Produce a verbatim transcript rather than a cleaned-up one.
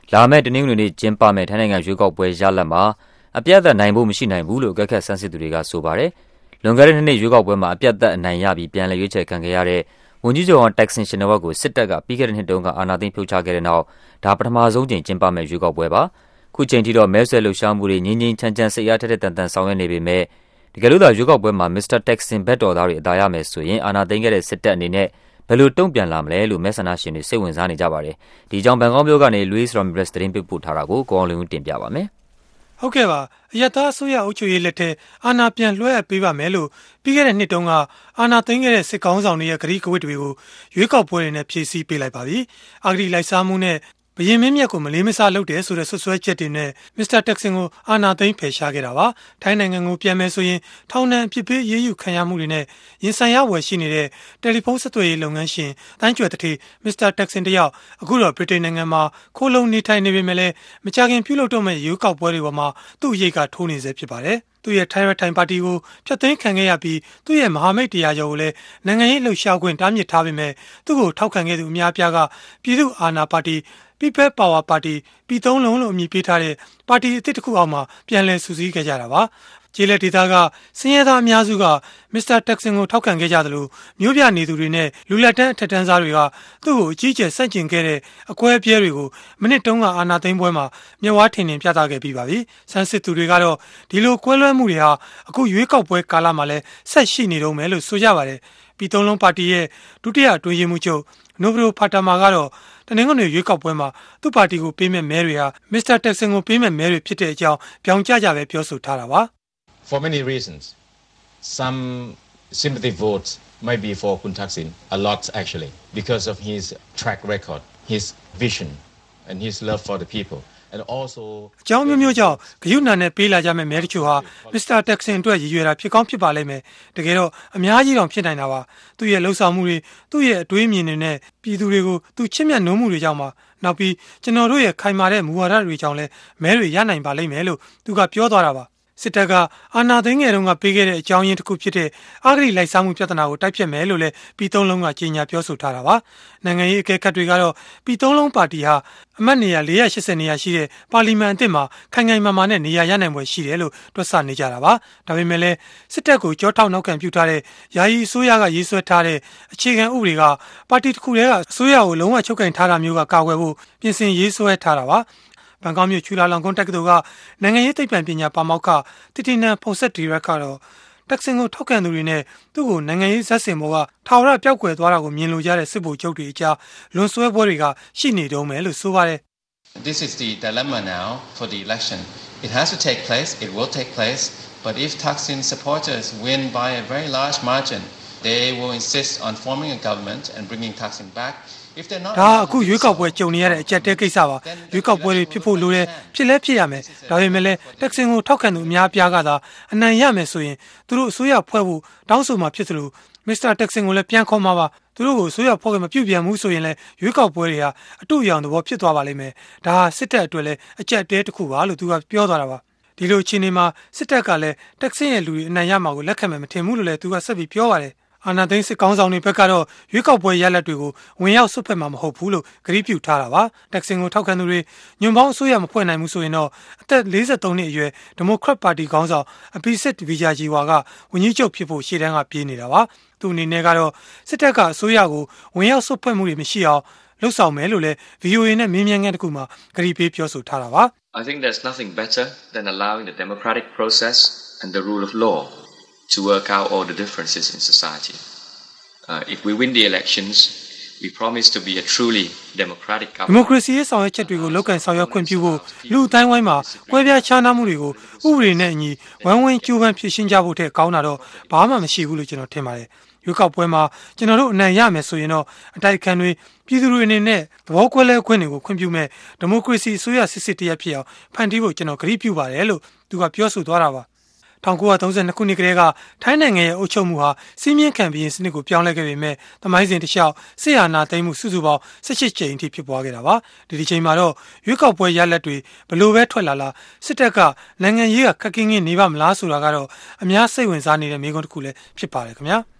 လာမယ့်တနင်္ဂနွေနေ့ကျင်းပမယ့်ထိုင်းနိုင်ငံရွေးကောက်ပွဲရလဒ်မှာအပြတ်သက်နိုင်ဖို့မရှိနိုင်ဘူးလို့အကဲခတ်ဆန်းစစ်သူတွေကဆိုပါတယ်။လွန်ခဲ့တဲ့နှစ်နှစ်ရွေးကောက်ပွဲမှာအပြတ်သက်အနိုင်ရပြီးပြန်လည်ရွေးချယ်ခံခဲ့ရတဲ့ဝန်ကြီးချုပ်ဟောင်းတက်ဆင်ရှင်နဝက်ကိုစစ်တပ်ကပြီးခဲ့တဲ့နှစ်တုန်းကအာဏာသိမ်းဖြုတ်ချခဲ့တဲ့နောက်ဒါပထမဆုံးချိန်ကျင်းပမယ့်ရွေးကောက်ပွဲပါ။ခုချိန်ထိတော့မဲဆွယ်လှုပ်ရှားမှုတွေငြင်းငြင်းချမ်းချမ်းစိတ်အားထက်ထက်တန်တန်ဆောင်ရွက်နေပေမဲ့တကယ်လို့သာရွေးကောက်ပွဲမှာမစ္စတာတက်ဆင်ဘက်တော်သားတွေအသာရမယ်ဆိုရင်အာဏာသိမ်းခဲ့တဲ့စစ်တပ်အနေနဲ့ဘယ်လိုတုံ့ပြန်လာမလဲလို့မဲဆန္ဒရှင်တွေစိတ်ဝင်စားနေကြပါတယ်။ဒီကြောင့်ဘန်ကောက်မြို့ကနေ Luis Ramirez သတင်းပေးပို့ထားတာကိုကိုအောင်လင်းဦးတင်ပြပါမယ်။ဟုတ်ကဲ့ပါအယက်သားအစိုးရအုပ်ချုပ်ရေးလက်ထက်အာဏာပြန်လွှဲအပ်ပေးပါမယ်လို့ပြီးခဲ့တဲ့နှစ်တုန်းကအာဏာသိမ်းခဲ့တဲ့စစ်ကောင်ဆောင်တွေရဲ့ဂရီးကဝတ်တွေကိုရွေးကောက်ပွဲတွေနဲ့ဖြည့်ဆည်းပေးလိုက်ပါပြီ။အာဂရီလိုက်စားမှုနဲ့ဘရင်မင်းမြတ်ကိုမလေးမစားလုပ်တယ်ဆိုတဲ့ဆွဆွဲချက်တွေနဲ့မစ္စတာတက်ဆင်ကိုအာဏာသိမ်းဖယ်ရှားခဲ့တာပါ။ထိုင်းနိုင်ငံကိုပြန်မယ်ဆိုရင်ထောင်ဒဏ်အပြစ်ပေးရေးယူခံရမှုတွေနဲ့ရင်ဆိုင်ရဝယ်ရှိနေတဲ့တယ်လီဖုန်းဆက်သွယ်ရေးလုပ်ငန်းရှင်တိုင်းကျွယ်တထေမစ္စတာတက်ဆင်တယောက်အခုတော့ဗြိတိန်နိုင်ငံမှာခိုးလုံနေထိုင်နေပေမဲ့လည်းမကြာခင်ပြုလုပ်တော့မယ့်ရွေးကောက်ပွဲတွေပေါ်မှာသူ့အရေးကထိုးနေစေဖြစ်ပါတယ်။သူ့ရဲ့ထိုင်ရထိုင်ပါတီကိုဖျက်သိမ်းခံခဲ့ရပြီးသူ့ရဲ့မဟာမိတ်တရားကျော်ကိုလည်းနိုင်ငံရေးလှုပ်ရှားခွင့်တားမြစ်ထားပေမဲ့သူ့ကိုထောက်ခံခဲ့သူအများအပြားကပြည်သူ့အာဏာပါတီPeople Power Party ပြည်သုံးလုံးလို့အမည်ပေးထားတဲ့ပါတီအသစ်တစ်ခုအောက်မှာပြန်လည်စုစည်းခဲ့ကြတာပါ။ကျေးလက်ဒေသကစင်ရဲသားအများစုကမစ္စတာတက်ဆင်ကိုထောက်ခံခဲ့ကြသလိုမြို့ပြနေသူတွေနဲ့လူလက်တန်းအထက်တန်းစားတွေကသူ့ကိုအကြီးအကျယ်ဆန့်ကျင်ခဲ့တဲ့အကွဲအပြဲတွေကိုမိနစ်တုန်းကအာဏာသိမ်းပွဲမှာမျက်ဝါးထင်ထင်ပြသခဲ့ပြီးပါပြီ။ဆန်းစစ်သူတွေကတော့ဒီလိုကွဲလွဲမှုတွေဟာအခုရွေးကောက်ပွဲကာလမှာလည်းဆက်ရှိနေတော့မယ်လို့ဆိုကြပါတယ်။ပြည်သုံးလုံးပါတီရဲ့ဒုတိယအတွင်းရေးမှူးချုပ်နိုဗရိုဖာတာမာကတော့တနင်္ဂနွေရွေးကောက်ပွဲမှာသူ့ပါတီကိုပေးမဲ့မဲတွေဟာမစ္စတာတက်ဆင်ကိုပေးမဲ့မဲတွေဖြစ်တဲ့အကြောင်းပြောင်ကြကြပဲပြောဆိုထားတာပါ For many reasons some sympathy votes might be for Kun Thaksin a lot actually because of his track record his vision and his love for the people and also အကြောင်းမျိုးမျိုးကြောင့်ဂရုဏာနဲ့ပေးလာကြမဲ့မဲတချို့ဟာမစ္စတာတက်ဆင်အတွက်ရည်ရွယ်တာဖြစ်ကောင်းဖြစ်ပါလိမ့်မယ်တကယ်တော့အများကြီးတောင်ဖြစ်နိုင်တာပါသူ့ရဲ့လှုပ်ဆောင်မှုတွေသူ့ရဲ့အတွေးအမြင်တွေနဲ့ပြည်သူတွေကိုသူချစ်မြတ်နိုးမှုတွေကြောင့်ပါနောက်ပြီးကျွန်တော်တို့ရဲ့ခိုင်မာတဲ့မူဝါဒတွေကြောင့်လဲမဲတွေရနိုင်ပါလိမ့်မယ်လို့သူကပြောသွားတာပါစစ်တပ်ကအာဏာသိမ်းငယ်တုန်းကပေးခဲ့တဲ့အကြောင်းရင်းတစ်ခုဖြစ်တဲ့အဂရိလိုက်စားမှုပြဿနာကိုတိုက်ဖျက်မယ်လို့လည်းပြည်သုံးလုံးကကြေညာပြောဆိုထားတာပါနိုင်ငံရေးအကဲခတ်တွေကတော့ပြည်သုံးလုံးပါတီဟာအမတ်နေရာ၄၈၀နေရာရှိတဲ့ပါလီမန်အသစ်မှာခိုင်ခိုင်မာမာနဲ့နေရာရနိုင်ပွဲရှိတယ်လို့တွက်ဆနေကြတာပါဒါပေမဲ့လည်းစစ်တပ်ကိုကြောထောက်နောက်ခံပြုထားတဲ့ယာယီအစိုးရကရေးဆွဲထားတဲ့အခြေခံဥပဒေကပါတီတစ်ခုတည်းကအစိုးရကိုလုံးဝချုပ်ကင်ထားတာမျိုးကကာကွယ်ဖို့ပြင်ဆင်ရေးဆွဲထားတာပါဘန်ကောက်မြို့ချူလာလောင်ကွန်းတက္ကသိုလ်ကနိုင်ငံရေးသိပ္ပံပညာပါမောက္ခတီတီနန်ဖုန်ဆက်ဒီရက်ကတော့တက်ဆင်ကိုထောက်ခံသူတွေနဲ့သူ့ကိုနိုင်ငံရေးဇက်စင်ဘောကထာဝရပျောက်ကွယ်သွားတာကိုမြင်လိုကြတဲ့စစ်ဗိုလ်ချုပ်တွေအကြားလွန်ဆွဲပွဲတွေကရှိနေတုံးမယ်လို့ဆိုပါတယ် This is the dilemma now for the election. It has to take place, it will take place, but if Thaksin supporters win by a very large margin, they will insist on forming a government and bringing Thaksin back. ဒါအခုရွေးကောက်ပွဲကြုံနေရတဲ့အကြက်တဲကိစ္စပါရွေးကောက်ပွဲတွေဖြစ်ဖို့လိုတယ်ဖြစ်လဲဖြစ်ရမယ်ဒါပေမဲ့လည်းတက်ဆင်ကိုထောက်ခံသူအများပြားကသာအနိုင်ရမယ်ဆိုရင်သူတို့အစိုးရဖွဲ့ဖို့တောင်းဆိုမှဖြစ်သလိုမစ္စတာတက်ဆင်ကိုလည်းပြန်ခေါ်မှာပါသူတို့ကိုအစိုးရဖွဲ့ကမပြုတ်ပြန်ဘူးဆိုရင်လည်းရွေးကောက်ပွဲတွေဟာအတူရောင်သဘောဖြစ်သွားပါလိမ့်မယ်ဒါဟာစစ်တပ်အတွက်လည်းအကြက်တဲတစ်ခုပါလို့သူကပြောသွားတာပါဒီလိုအခြေအနေမှာစစ်တပ်ကလည်းတက်ဆင်ရဲ့လူတွေအနိုင်ရမှာကိုလက်ခံမယ်မထင်ဘူးလို့လည်းသူကဆက်ပြီးပြောပါတယ်အာနာသိန်းစစ်ကောင်းဆောင်တွေဘက်ကတော့ရွေးကောက်ပွဲရလဒ်တွေကိုဝင်ရောက်ဆွတ်ဖက်မှာမဟုတ်ဘူးလို့ကြေညာပြုထားတာပါတက်ဆင်ကိုထောက်ခံသူတွေညွန်ပေါင်းအစိုးရမဖွဲ့နိုင်ဘူးဆိုရင်တော့အသက်၄၃နှစ်အရွယ်ဒီမိုကရက်ပါတီခေါင်းဆောင်အပီစစ်ဗီဂျာဂျီဝါကဝန်ကြီးချုပ်ဖြစ်ဖို့ရှေ့တန်းကပြေးနေတာပါသူအနေနဲ့ကတော့စစ်တပ်ကအစိုးရကိုဝင်ရောက်ဆွတ်ဖက်မှုတွေမရှိအောင်လှုပ်ဆောင်မယ်လို့လည်း ဗီအိုအေ နဲ့မင်းမြန်ငယ်တခုမှကြေညာပေးပြောဆိုထားတာပါ I think there's nothing better than allowing the democratic process and the rule of law to work out all the differences in society. Uh, if we win the elections, we promise to be a truly democratic government. Democracy ရဲ့ဆောင်ရွက်ချက်တွေကိုလောက်ကန်ဆောင်ရွက်ခွင့်ပြုဖို့လူအတိုင်းဝိုင်းမှာကွဲပြားခြားနားမှုတွေကိုဥပဒေနဲ့အညီဝိုင်းဝန်းကြိုးပမ်းဖြေရှင်းကြဖို့ထက်ကောင်းတာတော့ဘာမှမရှိဘူးလို့ကျွန်တော်ထင်ပါတယ်။ရွေးကောက်ပွဲမှာကျွန်တော်တို့အနိုင်ရမယ်ဆိုရင်တော့အတိုက်ခံတွေပြည်သူတွေအနေနဲ့သဘောကွဲလဲခွင့်တွေကိုခွင့်ပြုမဲ့ဒီမိုကရေစီအစိုးရစစ်စစ်တရက်ဖြစ်အောင်ဖန်တီးဖို့ကျွန်တော်ကြေညာပြုပါတယ်လို့သူကပြောဆိုသွားတာပါ၁၉၃၂ခုနှစ်ကတည်းကထိုင်းနိုင်ငံရဲ့အုပ်ချုပ်မှုဟာစီးမြင့်ခံဘီရင်စနစ်ကိုပြောင်းလဲခဲ့ပေမဲ့သမိုင်းစဉ်တစ်လျှောက်စစ်အာဏာသိမ်းမှုစုစုပေါင်း၁၈ကြိမ်အထိဖြစ်ပွားခဲ့တာပါဒီဒီချိန်မှာတော့ရွေးကောက်ပွဲရလဒ်တွေဘလို့ပဲထွက်လာလာစစ်တပ်ကနိုင်ငံရေးကခက်ခင်းခင်းနေပါမလားဆိုတာကတော့အများစိတ်ဝင်စားနေတဲ့မေးခွန်းတစ်ခုလည်းဖြစ်ပါတယ်ခင်ဗျာ